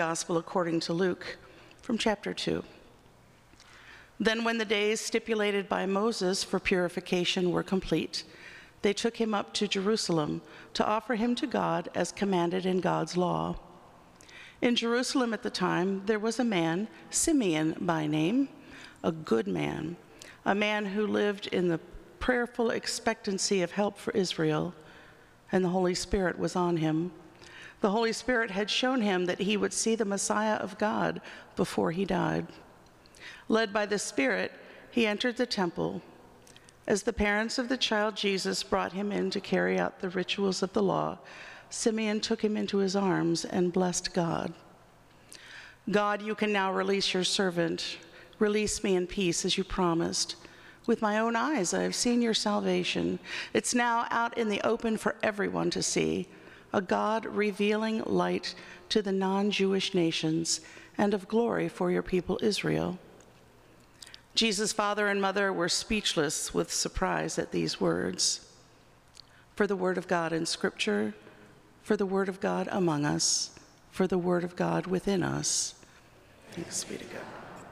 Gospel according to Luke, from chapter 2. Then when the days stipulated by Moses for purification were complete, they took him up to Jerusalem to offer him to God as commanded in God's law. In Jerusalem at the time, there was a man, Simeon by name, a good man, a man who lived in the prayerful expectancy of help for Israel, and the Holy Spirit was on him. The Holy Spirit had shown him that he would see the Messiah of God before he died. Led by the Spirit, he entered the temple. As the parents of the child Jesus brought him in to carry out the rituals of the law, Simeon took him into his arms and blessed God. God, you can now release your servant. Release me in peace as you promised. With my own eyes, I have seen your salvation. It's now out in the open for everyone to see, a God revealing light to the non-Jewish nations and of glory for your people Israel. Jesus' father and mother were speechless with surprise at these words. For the word of God in Scripture, for the word of God among us, for the word of God within us. Thanks be to God.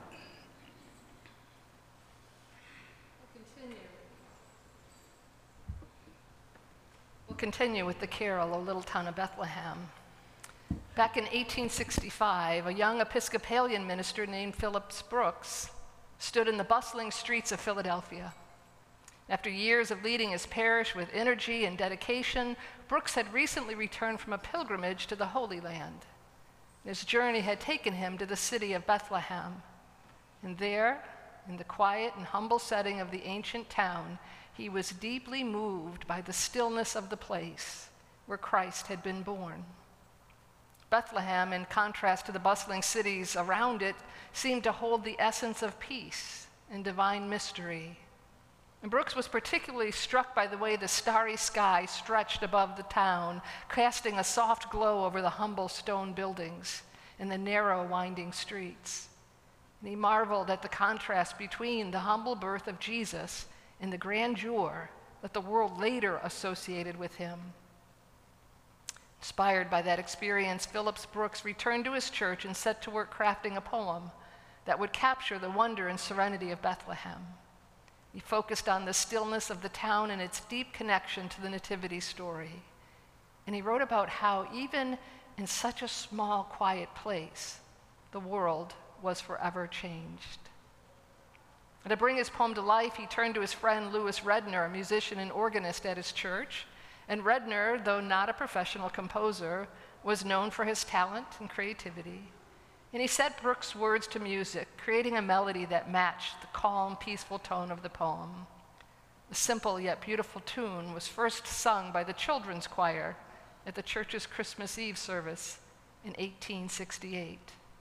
We'll continue with the carol, O Little Town of Bethlehem. Back in 1865, a young Episcopalian minister named Phillips Brooks stood in the bustling streets of Philadelphia. After years of leading his parish with energy and dedication, Brooks had recently returned from a pilgrimage to the Holy Land. His journey had taken him to the city of Bethlehem. And there, in the quiet and humble setting of the ancient town, he was deeply moved by the stillness of the place where Christ had been born. Bethlehem, in contrast to the bustling cities around it, seemed to hold the essence of peace and divine mystery. And Brooks was particularly struck by the way the starry sky stretched above the town, casting a soft glow over the humble stone buildings and the narrow, winding streets. And he marveled at the contrast between the humble birth of Jesus and the grandeur that the world later associated with him. Inspired by that experience, Phillips Brooks returned to his church and set to work crafting a poem that would capture the wonder and serenity of Bethlehem. He focused on the stillness of the town and its deep connection to the nativity story. And he wrote about how even in such a small, quiet place, the world was forever changed. And to bring his poem to life, he turned to his friend Louis Redner, a musician and organist at his church. And Redner, though not a professional composer, was known for his talent and creativity. And he set Brooks' words to music, creating a melody that matched the calm, peaceful tone of the poem. The simple yet beautiful tune was first sung by the children's choir at the church's Christmas Eve service in 1868.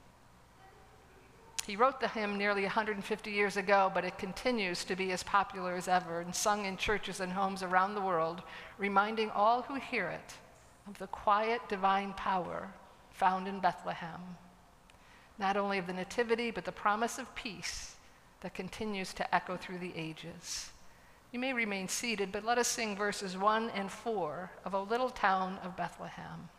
He wrote the hymn nearly 150 years ago, but it continues to be as popular as ever and sung in churches and homes around the world, reminding all who hear it of the quiet divine power found in Bethlehem. Not only of the nativity, but the promise of peace that continues to echo through the ages. You may remain seated, but let us sing verses 1 and 4 of O Little Town of Bethlehem.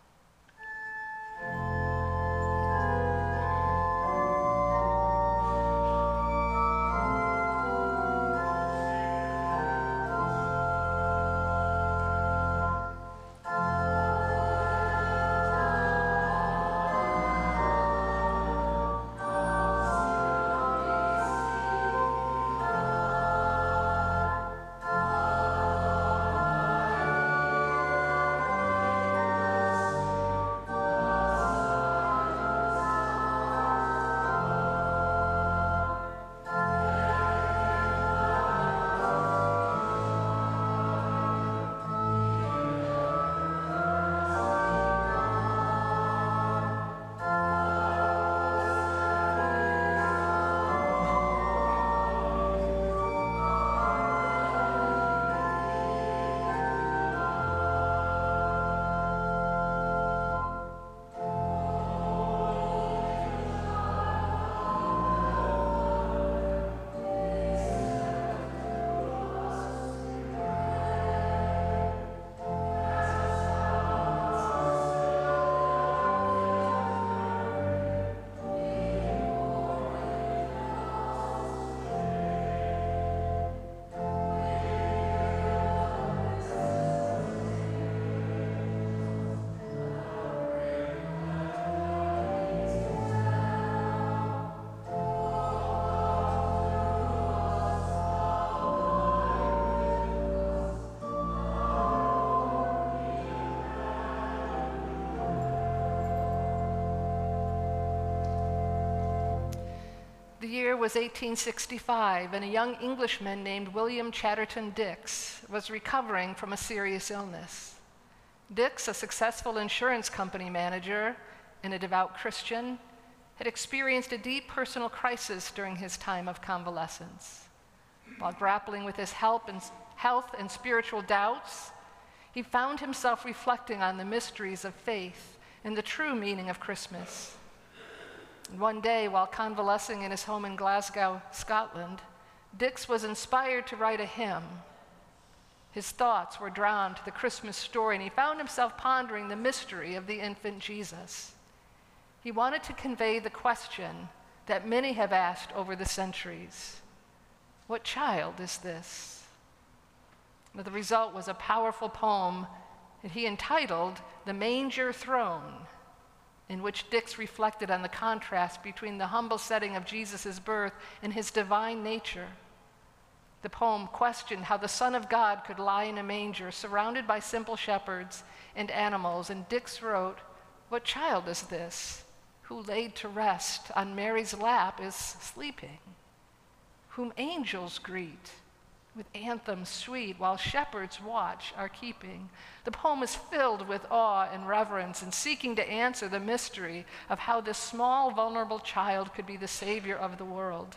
year was 1865, and a young Englishman named William Chatterton Dix was recovering from a serious illness. Dix, a successful insurance company manager and a devout Christian, had experienced a deep personal crisis during his time of convalescence. While grappling with his health and spiritual doubts, he found himself reflecting on the mysteries of faith and the true meaning of Christmas. One day, while convalescing in his home in Glasgow, Scotland, Dix was inspired to write a hymn. His thoughts were drawn to the Christmas story, and he found himself pondering the mystery of the infant Jesus. He wanted to convey the question that many have asked over the centuries: what child is this? Now, the result was a powerful poem that he entitled "The Manger Throne," in which Dix reflected on the contrast between the humble setting of Jesus' birth and his divine nature. The poem questioned how the Son of God could lie in a manger surrounded by simple shepherds and animals, and Dix wrote, "What child is this, who laid to rest on Mary's lap is sleeping, whom angels greet with anthems sweet, while shepherds watch are keeping?" The poem is filled with awe and reverence and seeking to answer the mystery of how this small, vulnerable child could be the Savior of the world.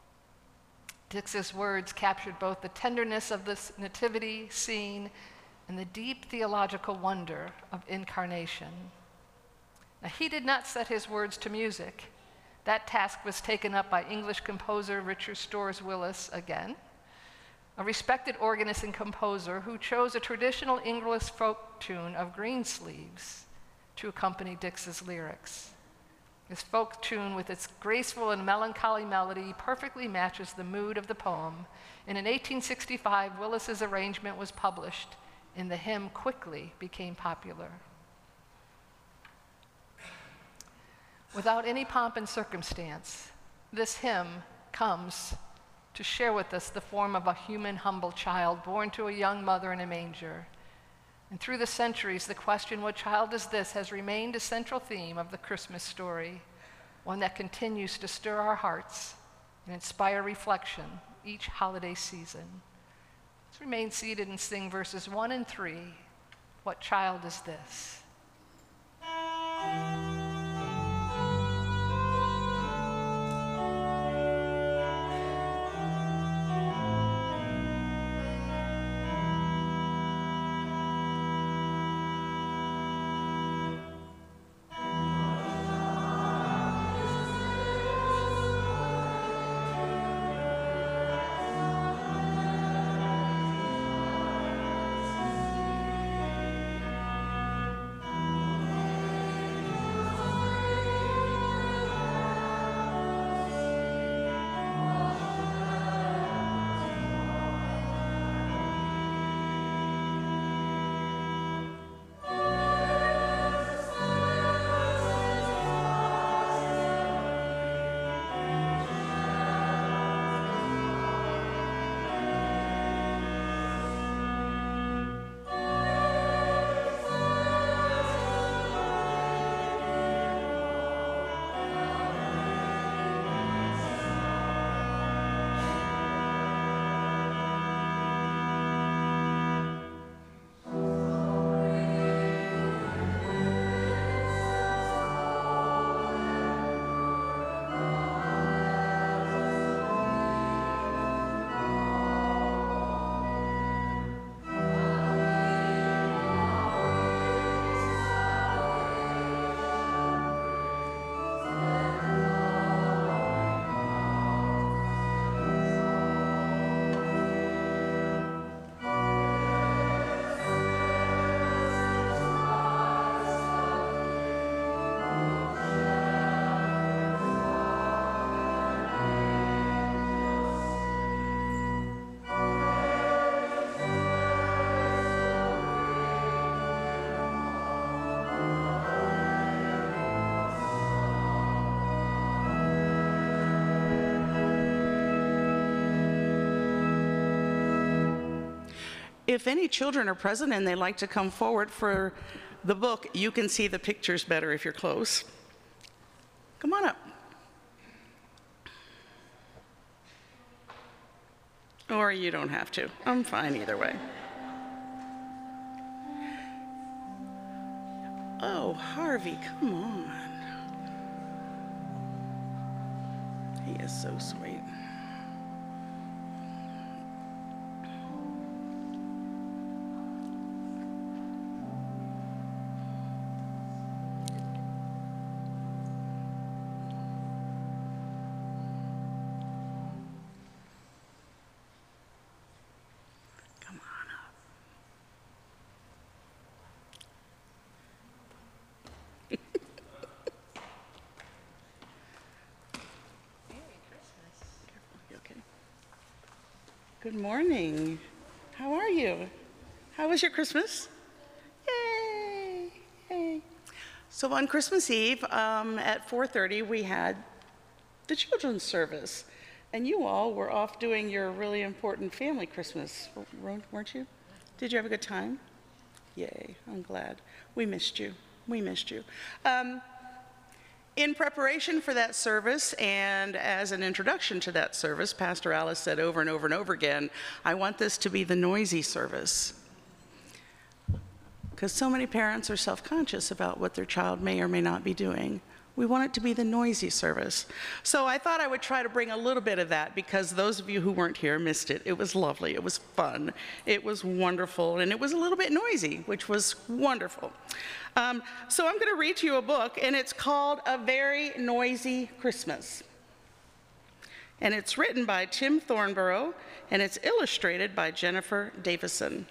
Dix's words captured both the tenderness of this nativity scene and the deep theological wonder of incarnation. Now, he did not set his words to music. That task was taken up by English composer Richard Storrs Willis again, a respected organist and composer who chose a traditional English folk tune of Greensleeves to accompany Dix's lyrics. This folk tune, with its graceful and melancholy melody, perfectly matches the mood of the poem, and in 1865, Willis's arrangement was published, and the hymn quickly became popular. Without any pomp and circumstance, this hymn comes to share with us the form of a human, humble child born to a young mother in a manger. And through the centuries, the question, what child is this, has remained a central theme of the Christmas story, one that continues to stir our hearts and inspire reflection each holiday season. Let's remain seated and sing verses 1 and 3, "What child is this?" If any children are present and they'd like to come forward for the book, you can see the pictures better if you're close. Come on up. Or you don't have to. I'm fine either way. Oh, Harvey, come on. He is so sweet. Come on up. You okay? Good morning. How are you? How was your Christmas? Yay! Yay! So on Christmas Eve at 4:30, we had the children's service, and you all were off doing your really important family Christmas, weren't you? Did you have a good time? Yay! I'm glad. We missed you. We missed you. In preparation for that service and as an introduction to that service, Pastor Alice said over and over and over again, I want this to be the noisy service. Because so many parents are self-conscious about what their child may or may not be doing. We want it to be the noisy service. So I thought I would try to bring a little bit of that because those of you who weren't here missed it. It was lovely, it was fun, it was wonderful, and it was a little bit noisy, which was wonderful. So I'm going to read to you a book, and it's called A Very Noisy Christmas. And it's written by Tim Thornborough, and it's illustrated by Jennifer Davison.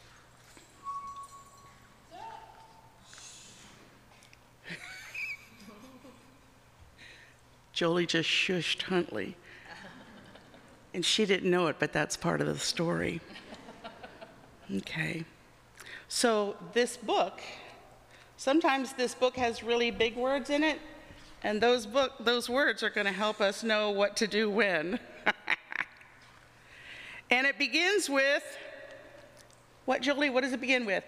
Jolie just shushed Huntley. And she didn't know it, but that's part of the story. Okay. So this book, sometimes this book has really big words in it, and those words are going to help us know what to do when. And it begins with, what, Jolie, what does it begin with?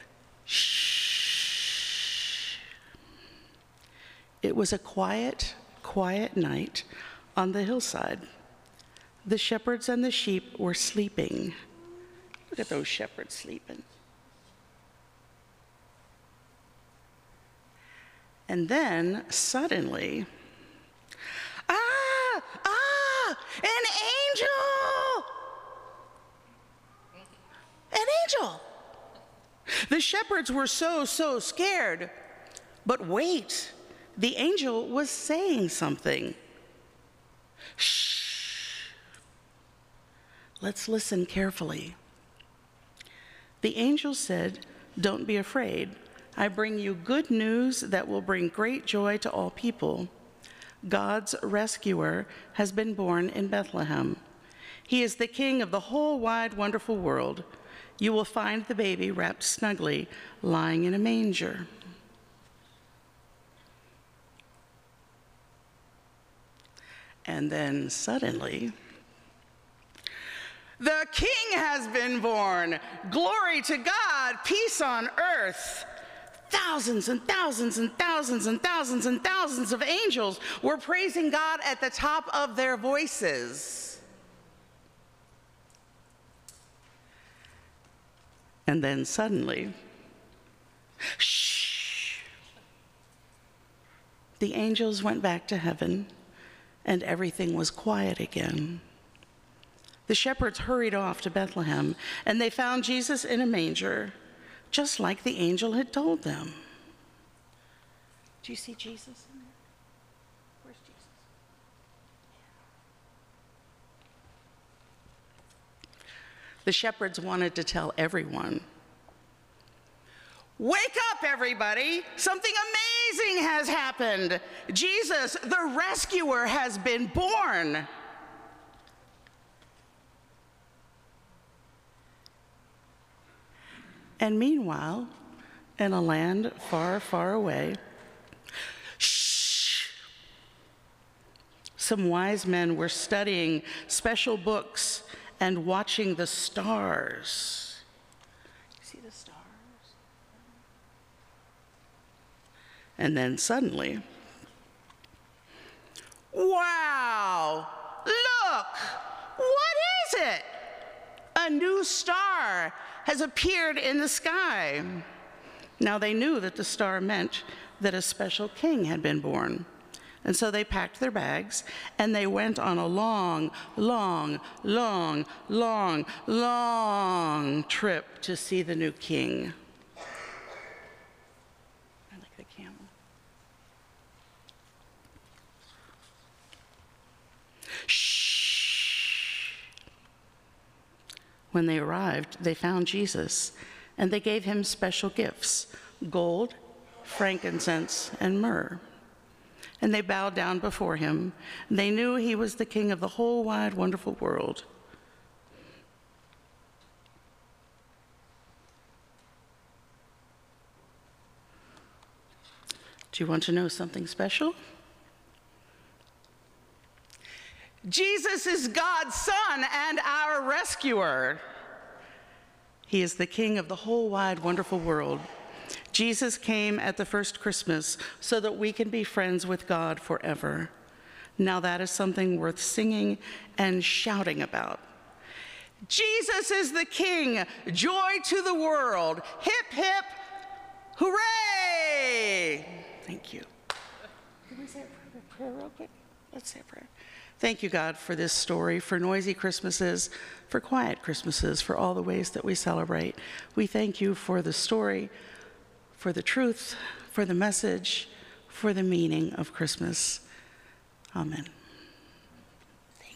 Shh. It was a quiet night on the hillside. The shepherds and the sheep were sleeping. Look at those shepherds sleeping. And then suddenly, an angel! An angel! The shepherds were so scared. But wait. The angel was saying something. Shh. Let's listen carefully. The angel said, "Don't be afraid. I bring you good news that will bring great joy to all people. God's rescuer has been born in Bethlehem. He is the king of the whole wide, wonderful world. You will find the baby wrapped snugly, lying in a manger." And then suddenly, the king has been born. Glory to God, peace on earth. Thousands and thousands and thousands and thousands and thousands of angels were praising God at the top of their voices. And then suddenly, shh, the angels went back to heaven. And everything was quiet again. The shepherds hurried off to Bethlehem, and they found Jesus in a manger, just like the angel had told them. Do you see Jesus in there? Where's Jesus? The shepherds wanted to tell everyone. Wake up, everybody! Something amazing has happened. Jesus, the rescuer, has been born. And meanwhile, in a land far, far away, shh, some wise men were studying special books and watching the stars. You see the stars? And then suddenly, wow, look, what is it? A new star has appeared in the sky. Now they knew that the star meant that a special king had been born. And so they packed their bags and they went on a long, long, long, long, long trip to see the new king. I like the camel. Shh. When they arrived, they found Jesus, and they gave him special gifts: gold, frankincense, and myrrh. And they bowed down before him. They knew he was the king of the whole wide, wonderful world. Do you want to know something special? Jesus is God's Son and our rescuer. He is the king of the whole wide, wonderful world. Jesus came at the first Christmas so that we can be friends with God forever. Now that is something worth singing and shouting about. Jesus is the King, joy to the world. Hip, hip, hooray! Thank you. Can we say a prayer real quick? Let's say a prayer. Thank you, God, for this story, for noisy Christmases, for quiet Christmases, for all the ways that we celebrate. We thank you for the story, for the truth, for the message, for the meaning of Christmas. Amen.